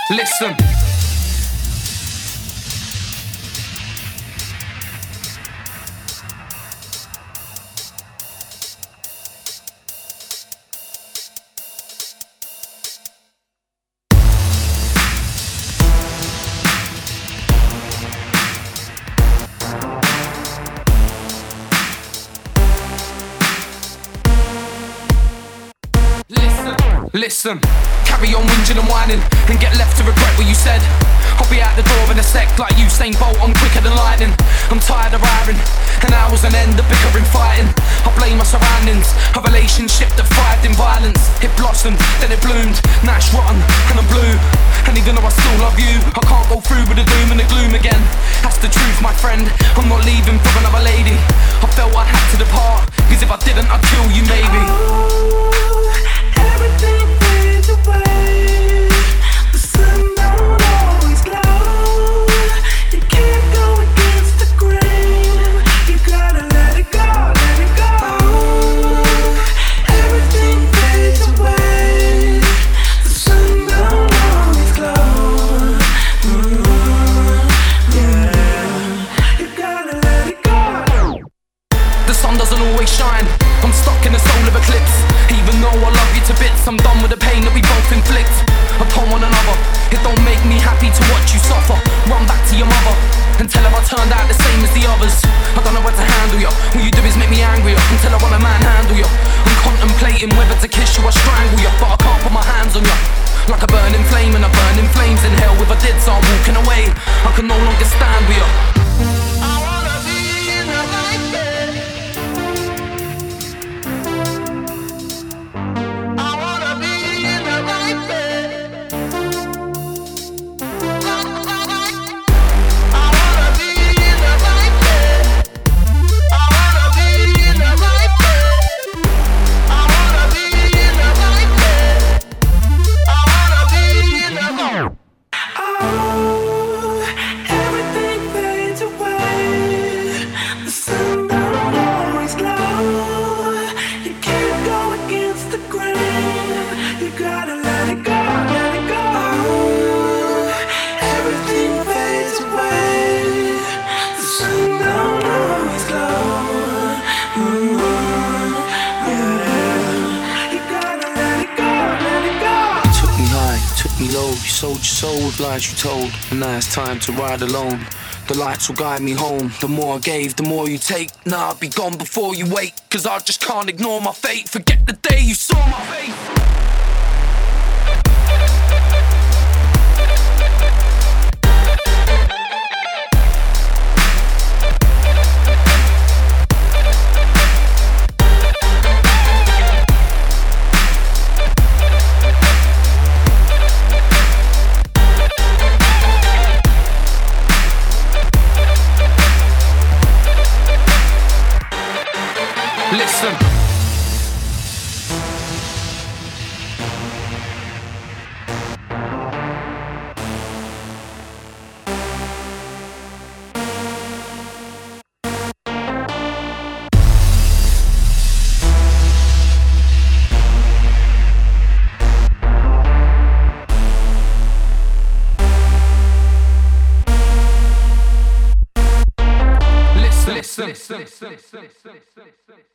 Listen. Listen, carry on whinging and whining and get left to regret what you said. I'll be out the door in a sec like Usain Bolt, I'm quicker than lightning. I'm tired of hiring, and hours on end of bickering, fighting. I blame my surroundings, a relationship that thrived in violence. It blossomed, then it bloomed, now it's rotten and I'm blue. And even though I still love you, I can't go through with the doom and the gloom again. That's the truth, my friend, I'm not leaving for another lady. I felt I had to depart, cause if I didn't I'd kill you maybe. Everything fades away. The sun don't always glow. You can't go against the grain. You gotta let it go, let it go. Everything fades away. The sun don't always glow. Yeah, you gotta let it go. The sun doesn't always shine. I'm stuck in a solar eclipse. Even though I love you to bits, I'm done with the pain that we both inflict upon one another. It don't make me happy to watch you suffer. Run back to your mother and tell her I turned out the same as the others. I don't know where to handle you. All you do is make me angrier until I wanna manhandle you. I'm contemplating whether to kiss you or strangle you, but I can't put my hands on you. Like a burning flame, and I burn in flames in hell. If I did, so I'm walking away. I can no longer stand with you. I wanna be in the right bed. I wanna be in the right bed. I wanna be in the right bed. I wanna be in the right bed. I wanna be in the right bed. I wanna be in the right bed. Oh, everything fades away. The sun don't always glow. You can't go against the grain. You gotta let it go, let it go. Everything fades away. The sun don't always glow. Yeah, you gotta let it go, let it go. You took me high, took me low. You sold your soul with lies you told. And now it's time to ride alone. The lights will guide me home. The more I gave, the more you take. Now I'll be gone before you wake. Cause I just can't ignore my fate. Forget the day you saw my face. Listen. Listen.